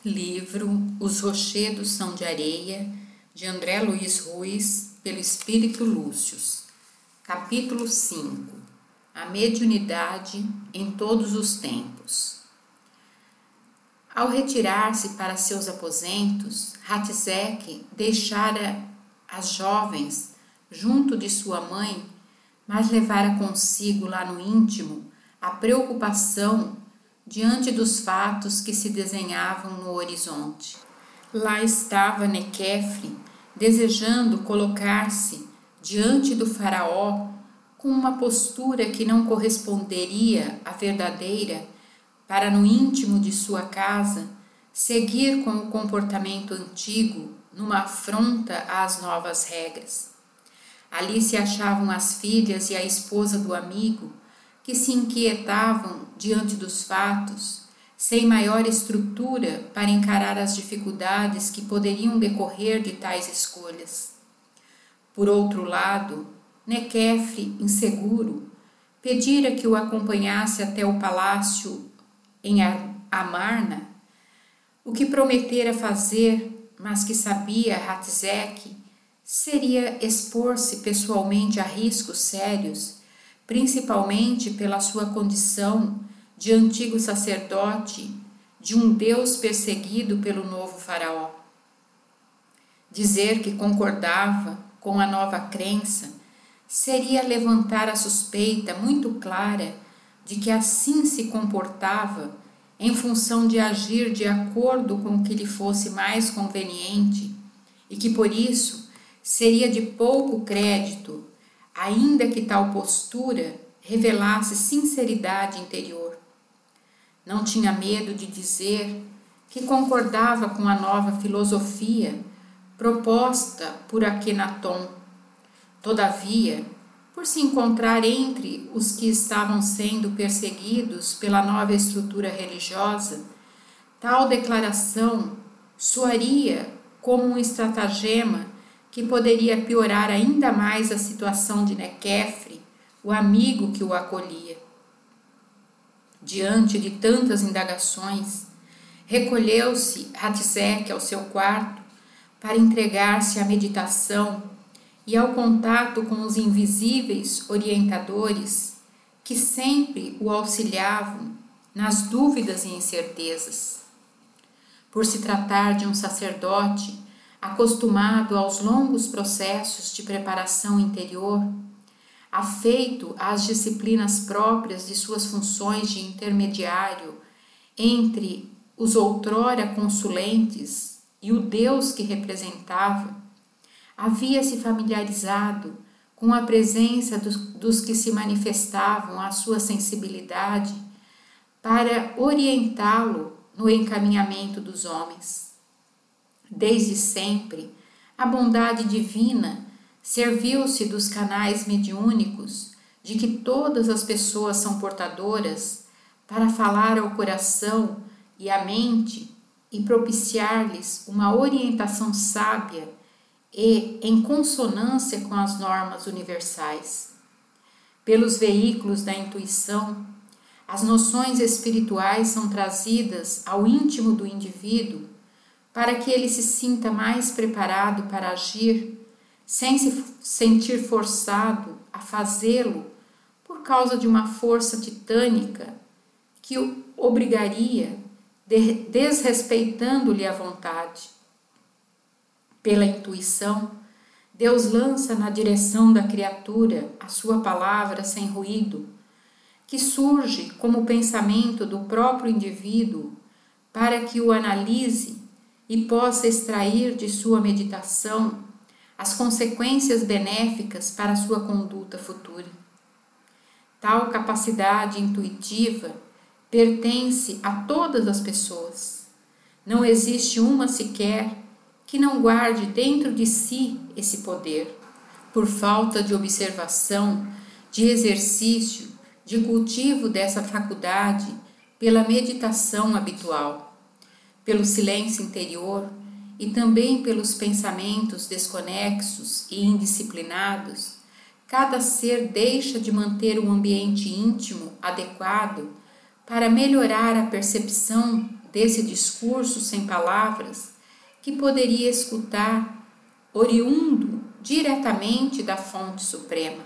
Livro Os Rochedos São de Areia, de André Luiz Ruiz, pelo Espírito Lúcius. Capítulo 5. A mediunidade em todos os tempos. Ao retirar-se para seus aposentos, Ratzek deixara as jovens junto de sua mãe, mas levara consigo lá no íntimo a preocupação diante dos fatos que se desenhavam no horizonte. Lá estava Nequefre, desejando colocar-se diante do faraó com uma postura que não corresponderia à verdadeira, para no íntimo de sua casa seguir com o comportamento antigo numa afronta às novas regras. Ali se achavam as filhas e a esposa do amigo, que se inquietavam diante dos fatos, sem maior estrutura para encarar as dificuldades que poderiam decorrer de tais escolhas. Por outro lado, Nequefre, inseguro, pedira que o acompanhasse até o palácio em Amarna, o que prometera fazer, mas que sabia Ratzek, seria expor-se pessoalmente a riscos sérios, principalmente pela sua condição de antigo sacerdote de um Deus perseguido pelo novo faraó. Dizer que concordava com a nova crença seria levantar a suspeita muito clara de que assim se comportava em função de agir de acordo com o que lhe fosse mais conveniente e que por isso seria de pouco crédito, ainda que tal postura revelasse sinceridade interior. Não tinha medo de dizer que concordava com a nova filosofia proposta por Akhenaton. Todavia, por se encontrar entre os que estavam sendo perseguidos pela nova estrutura religiosa, tal declaração soaria como um estratagema que poderia piorar ainda mais a situação de Nequefre, o amigo que o acolhia. Diante de tantas indagações, recolheu-se Ratzek ao seu quarto para entregar-se à meditação e ao contato com os invisíveis orientadores que sempre o auxiliavam nas dúvidas e incertezas. Por se tratar de um sacerdote acostumado aos longos processos de preparação interior, afeito às disciplinas próprias de suas funções de intermediário entre os outrora consulentes e o Deus que representava, havia-se familiarizado com a presença dos que se manifestavam à sua sensibilidade para orientá-lo no encaminhamento dos homens. Desde sempre, a bondade divina serviu-se dos canais mediúnicos de que todas as pessoas são portadoras para falar ao coração e à mente e propiciar-lhes uma orientação sábia e em consonância com as normas universais. Pelos veículos da intuição, as noções espirituais são trazidas ao íntimo do indivíduo para que ele se sinta mais preparado para agir, sem se sentir forçado a fazê-lo por causa de uma força titânica que o obrigaria, desrespeitando-lhe a vontade. Pela intuição, Deus lança na direção da criatura a sua palavra sem ruído, que surge como pensamento do próprio indivíduo para que o analise e possa extrair de sua meditação as consequências benéficas para a sua conduta futura. Tal capacidade intuitiva pertence a todas as pessoas. Não existe uma sequer que não guarde dentro de si esse poder, por falta de observação, de exercício, de cultivo dessa faculdade pela meditação habitual. Pelo silêncio interior e também pelos pensamentos desconexos e indisciplinados, cada ser deixa de manter um ambiente íntimo adequado para melhorar a percepção desse discurso sem palavras que poderia escutar, oriundo diretamente da fonte suprema.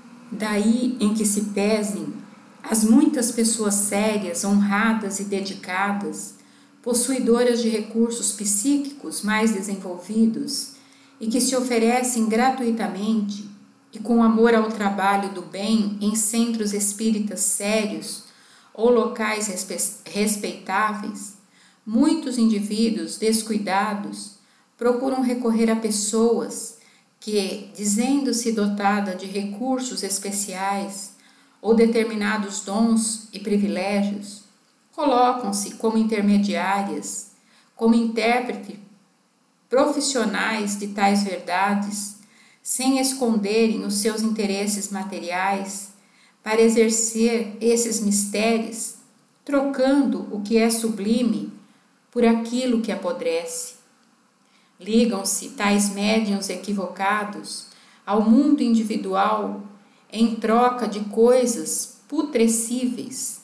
Daí em que se pesem as muitas pessoas sérias, honradas e dedicadas, possuidoras de recursos psíquicos mais desenvolvidos e que se oferecem gratuitamente e com amor ao trabalho do bem em centros espíritas sérios ou locais respeitáveis, muitos indivíduos descuidados procuram recorrer a pessoas que, dizendo-se dotada de recursos especiais ou determinados dons e privilégios, colocam-se como intermediárias, como intérpretes profissionais de tais verdades, sem esconderem os seus interesses materiais, para exercer esses mistérios, trocando o que é sublime por aquilo que apodrece. Ligam-se tais médiuns equivocados ao mundo individual em troca de coisas putrescíveis.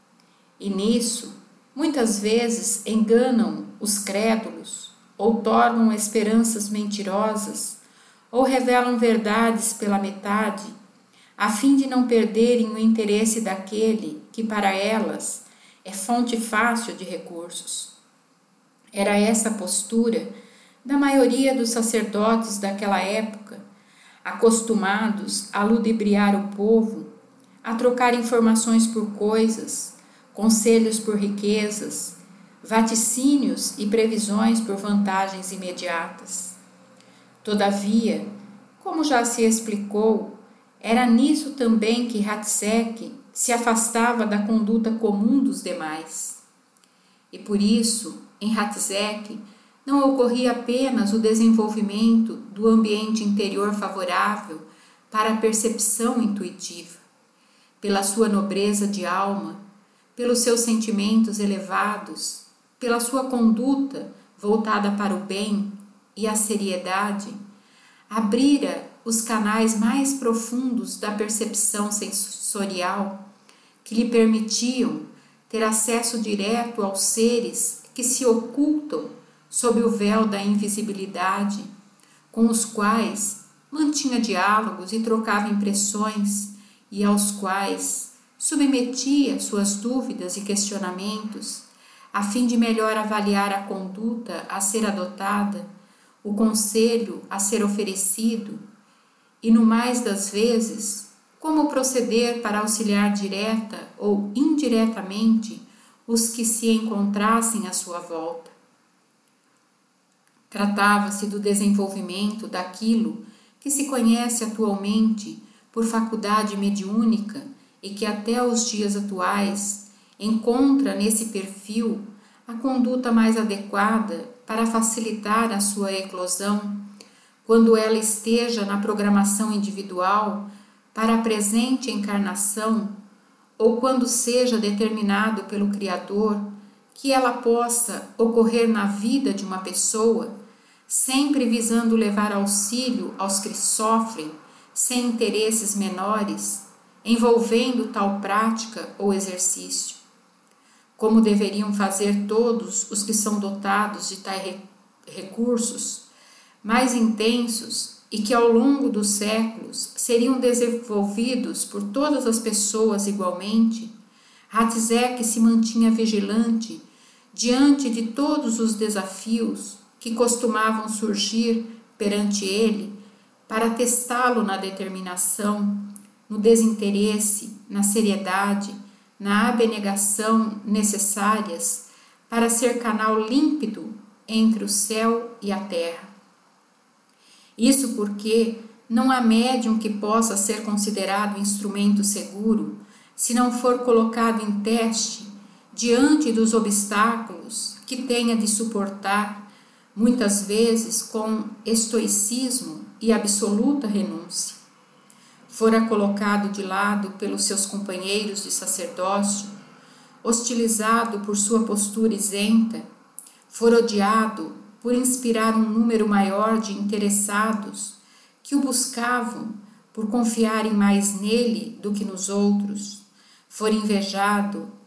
E nisso, muitas vezes enganam os crédulos, ou tornam esperanças mentirosas, ou revelam verdades pela metade, a fim de não perderem o interesse daquele que para elas é fonte fácil de recursos. Era essa a postura da maioria dos sacerdotes daquela época, acostumados a ludibriar o povo, a trocar informações por coisas, conselhos por riquezas, vaticínios e previsões por vantagens imediatas. Todavia, como já se explicou, era nisso também que Hatshepsut se afastava da conduta comum dos demais. E por isso, em Hatshepsut, não ocorria apenas o desenvolvimento do ambiente interior favorável para a percepção intuitiva, pela sua nobreza de alma, pelos seus sentimentos elevados, pela sua conduta voltada para o bem e a seriedade, abrira os canais mais profundos da percepção sensorial que lhe permitiam ter acesso direto aos seres que se ocultam sob o véu da invisibilidade, com os quais mantinha diálogos e trocava impressões e aos quais submetia suas dúvidas e questionamentos, a fim de melhor avaliar a conduta a ser adotada, o conselho a ser oferecido e, no mais das vezes, como proceder para auxiliar direta ou indiretamente os que se encontrassem à sua volta. Tratava-se do desenvolvimento daquilo que se conhece atualmente por faculdade mediúnica e que até os dias atuais encontra nesse perfil a conduta mais adequada para facilitar a sua eclosão, quando ela esteja na programação individual para a presente encarnação, ou quando seja determinado pelo Criador que ela possa ocorrer na vida de uma pessoa, sempre visando levar auxílio aos que sofrem sem interesses menores, envolvendo tal prática ou exercício. Como deveriam fazer todos os que são dotados de tais recursos, mais intensos e que ao longo dos séculos seriam desenvolvidos por todas as pessoas igualmente, Hatshepsut se mantinha vigilante diante de todos os desafios que costumavam surgir perante ele para testá-lo na determinação, no desinteresse, na seriedade, na abnegação necessárias para ser canal límpido entre o céu e a terra. Isso porque não há médium que possa ser considerado instrumento seguro se não for colocado em teste diante dos obstáculos que tenha de suportar, muitas vezes com estoicismo e absoluta renúncia. Fora colocado de lado pelos seus companheiros de sacerdócio, hostilizado por sua postura isenta, fora odiado por inspirar um número maior de interessados que o buscavam por confiarem mais nele do que nos outros, fora invejado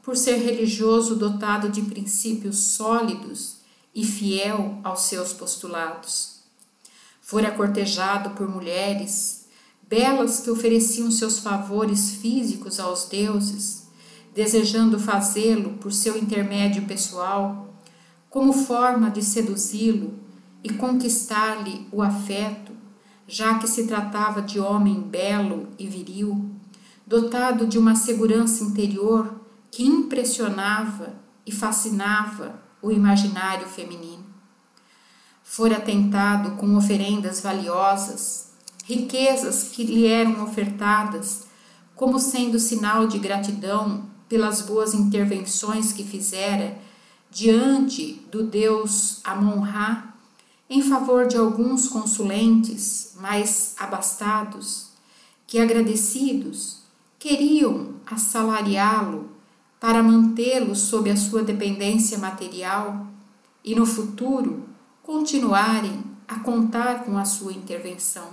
por ser religioso dotado de princípios sólidos e fiel aos seus postulados. Fora cortejado por mulheres belas que ofereciam seus favores físicos aos deuses, desejando fazê-lo por seu intermédio pessoal, como forma de seduzi-lo e conquistar-lhe o afeto, já que se tratava de homem belo e viril, dotado de uma segurança interior que impressionava e fascinava o imaginário feminino. Fora tentado com oferendas valiosas, riquezas que lhe eram ofertadas como sendo sinal de gratidão pelas boas intervenções que fizera diante do deus Amon-Ra em favor de alguns consulentes mais abastados, que agradecidos queriam assalariá-lo para mantê-lo sob a sua dependência material e no futuro continuarem a contar com a sua intervenção.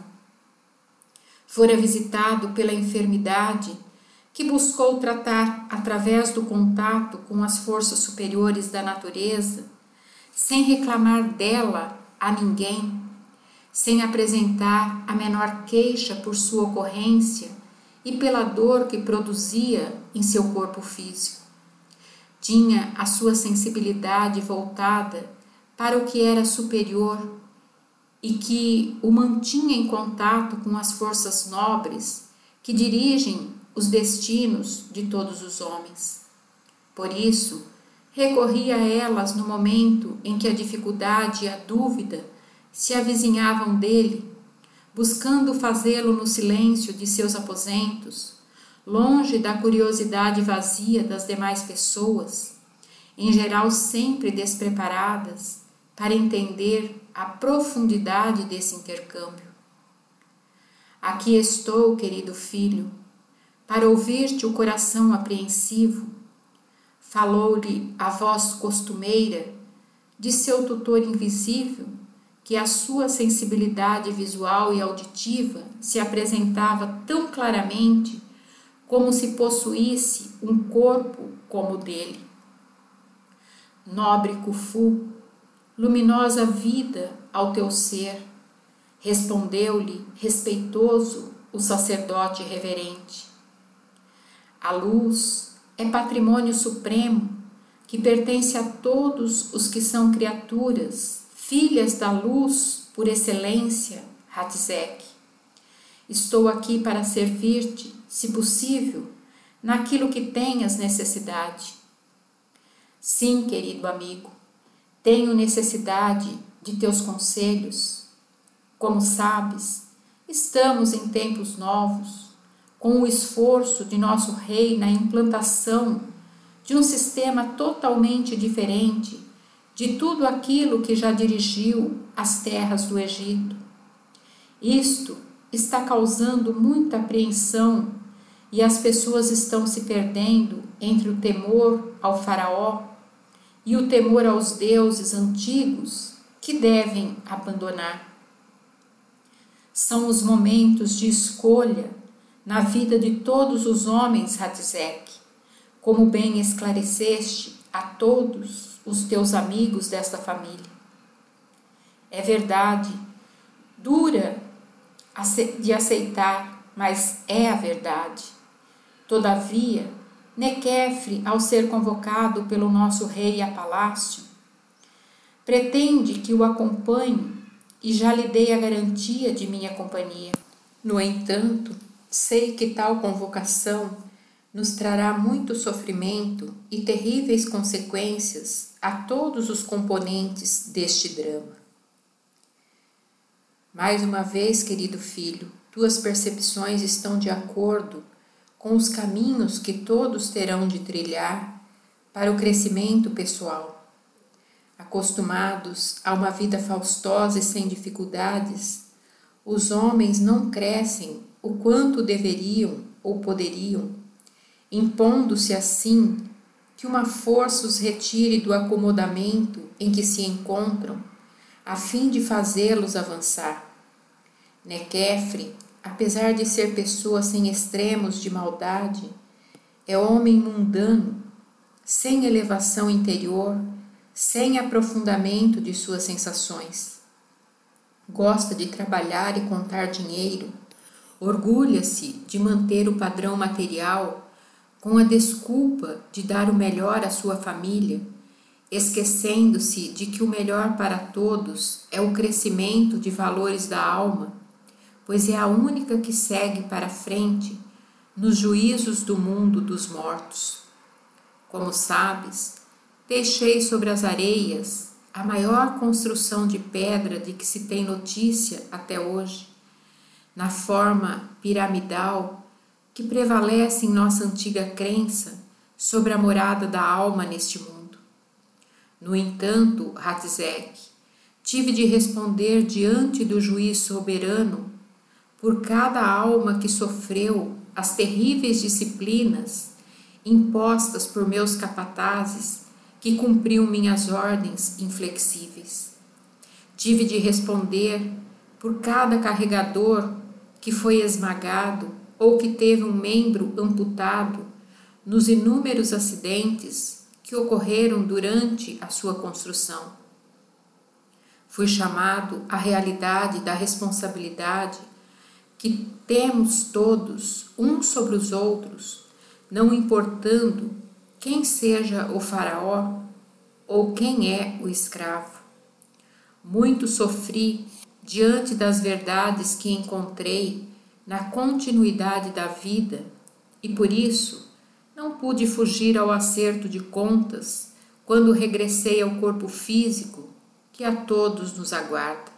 Fora visitado pela enfermidade que buscou tratar através do contato com as forças superiores da natureza, sem reclamar dela a ninguém, sem apresentar a menor queixa por sua ocorrência e pela dor que produzia em seu corpo físico. Tinha a sua sensibilidade voltada para o que era superior e que o mantinha em contato com as forças nobres que dirigem os destinos de todos os homens. Por isso, recorria a elas no momento em que a dificuldade e a dúvida se avizinhavam dele, buscando fazê-lo no silêncio de seus aposentos, longe da curiosidade vazia das demais pessoas, em geral sempre despreparadas para entender a profundidade desse intercâmbio. Aqui estou, querido filho, para ouvir-te o coração apreensivo. Falou-lhe a voz costumeira de seu tutor invisível, que a sua sensibilidade visual e auditiva se apresentava tão claramente como se possuísse um corpo como o dele. Nobre Khufu, luminosa vida ao teu ser, respondeu-lhe respeitoso o sacerdote reverente. A luz é patrimônio supremo que pertence a todos os que são criaturas, filhas da luz por excelência, Hatizek. Estou aqui para servir-te, se possível, naquilo que tenhas necessidade. Sim, querido amigo, tenho necessidade de teus conselhos. Como sabes, estamos em tempos novos, com o esforço de nosso rei na implantação de um sistema totalmente diferente de tudo aquilo que já dirigiu as terras do Egito. Isto está causando muita apreensão e as pessoas estão se perdendo entre o temor ao faraó e o temor aos deuses antigos que devem abandonar. São os momentos de escolha na vida de todos os homens, Hatizek, como bem esclareceste a todos os teus amigos desta família. É verdade, dura de aceitar, mas é a verdade. Todavia, Nequefre, ao ser convocado pelo nosso rei a palácio, pretende que o acompanhe e já lhe dei a garantia de minha companhia. No entanto, sei que tal convocação nos trará muito sofrimento e terríveis consequências a todos os componentes deste drama. Mais uma vez, querido filho, tuas percepções estão de acordo com os caminhos que todos terão de trilhar para o crescimento pessoal. Acostumados a uma vida faustosa e sem dificuldades, os homens não crescem o quanto deveriam ou poderiam, impondo-se assim que uma força os retire do acomodamento em que se encontram, a fim de fazê-los avançar. Nequefre, apesar de ser pessoa sem extremos de maldade, é homem mundano sem elevação interior, sem aprofundamento de suas sensações. Gosta de trabalhar e contar dinheiro, orgulha-se de manter o padrão material com a desculpa de dar o melhor à sua família, esquecendo-se de que o melhor para todos é o crescimento de valores da alma, pois é a única que segue para frente nos juízos do mundo dos mortos. Como sabes, deixei sobre as areias a maior construção de pedra de que se tem notícia até hoje, na forma piramidal que prevalece em nossa antiga crença sobre a morada da alma neste mundo. No entanto, Ratzek, tive de responder diante do juiz soberano por cada alma que sofreu as terríveis disciplinas impostas por meus capatazes que cumpriam minhas ordens inflexíveis. Tive de responder por cada carregador que foi esmagado ou que teve um membro amputado nos inúmeros acidentes que ocorreram durante a sua construção. Fui chamado à realidade da responsabilidade que temos todos uns sobre os outros, não importando quem seja o faraó ou quem é o escravo. Muito sofri diante das verdades que encontrei na continuidade da vida e por isso não pude fugir ao acerto de contas quando regressei ao corpo físico que a todos nos aguarda.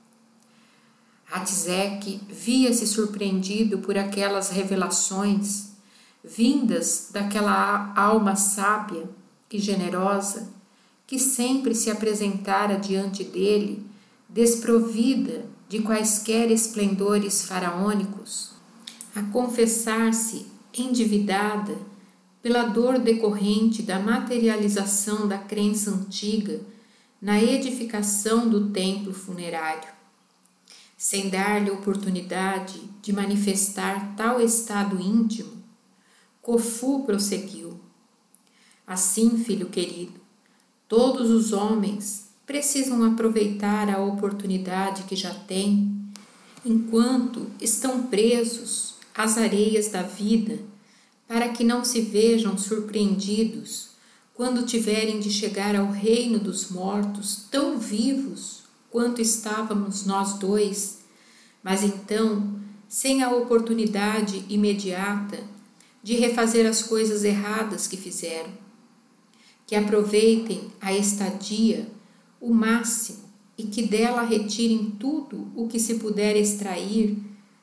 Ratzek via-se surpreendido por aquelas revelações vindas daquela alma sábia e generosa que sempre se apresentara diante dele desprovida de quaisquer esplendores faraônicos, a confessar-se endividada pela dor decorrente da materialização da crença antiga na edificação do templo funerário. Sem dar-lhe oportunidade de manifestar tal estado íntimo, Khufu prosseguiu: assim, filho querido, todos os homens precisam aproveitar a oportunidade que já têm, enquanto estão presos às areias da vida, para que não se vejam surpreendidos quando tiverem de chegar ao reino dos mortos tão vivos quanto estávamos nós dois, mas então sem a oportunidade imediata de refazer as coisas erradas que fizeram. Que aproveitem a estadia o máximo e que dela retirem tudo o que se puder extrair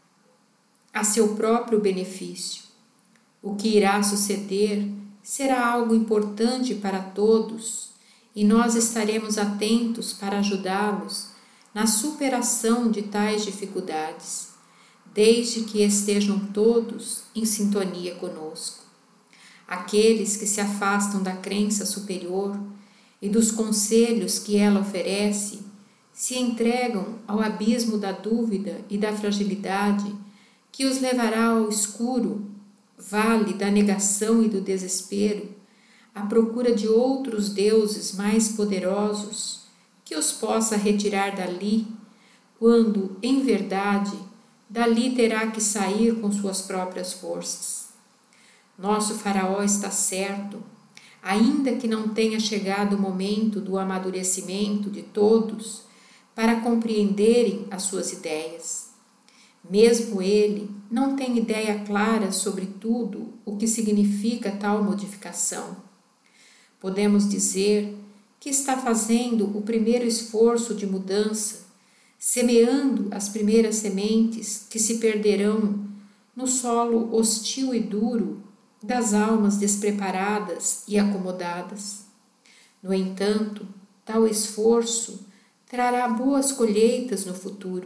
a seu próprio benefício. O que irá suceder será algo importante para todos e nós estaremos atentos para ajudá-los na superação de tais dificuldades, desde que estejam todos em sintonia conosco. Aqueles que se afastam da crença superior e dos conselhos que ela oferece se entregam ao abismo da dúvida e da fragilidade que os levará ao escuro vale da negação e do desespero, à procura de outros deuses mais poderosos que os possa retirar dali, quando, em verdade, dali terá que sair com suas próprias forças. Nosso faraó está certo, ainda que não tenha chegado o momento do amadurecimento de todos para compreenderem as suas ideias. Mesmo ele não tem ideia clara sobre tudo o que significa tal modificação. Podemos dizer que está fazendo o primeiro esforço de mudança, semeando as primeiras sementes que se perderão no solo hostil e duro das almas despreparadas e acomodadas. No entanto, tal esforço trará boas colheitas no futuro.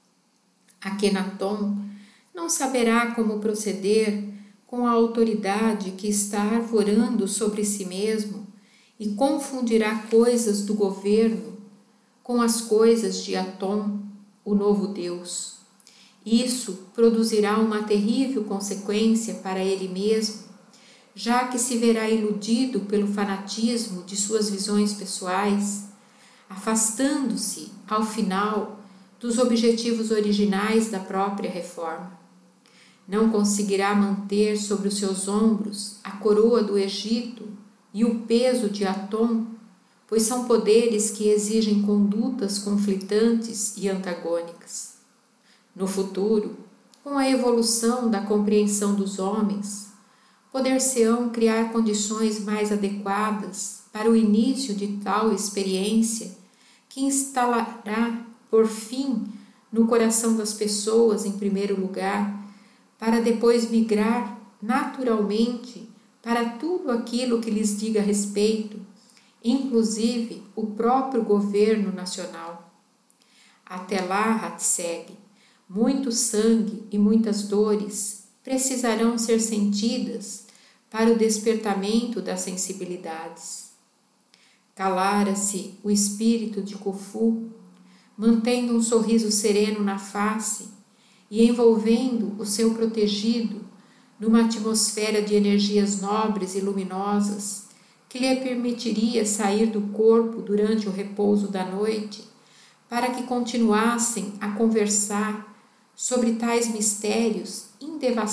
Akhenaton não saberá como proceder com a autoridade que está arvorando sobre si mesmo e confundirá coisas do governo com as coisas de Atom, o novo Deus. Isso produzirá uma terrível consequência para ele mesmo, já que se verá iludido pelo fanatismo de suas visões pessoais, afastando-se, ao final, dos objetivos originais da própria reforma. Não conseguirá manter sobre os seus ombros a coroa do Egito e o peso de Atom, pois são poderes que exigem condutas conflitantes e antagônicas. No futuro, com a evolução da compreensão dos homens, poder-se-ão criar condições mais adequadas para o início de tal experiência que instalará, por fim, no coração das pessoas, em primeiro lugar, para depois migrar naturalmente para tudo aquilo que lhes diga respeito, inclusive o próprio governo nacional. Até lá, Hatseg, muito sangue e muitas dores precisarão ser sentidas para o despertamento das sensibilidades. Calara-se o espírito de Khufu, mantendo um sorriso sereno na face e envolvendo o seu protegido numa atmosfera de energias nobres e luminosas que lhe permitiria sair do corpo durante o repouso da noite para que continuassem a conversar sobre tais mistérios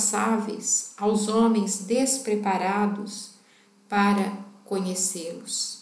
indevassáveis aos homens despreparados para conhecê-los.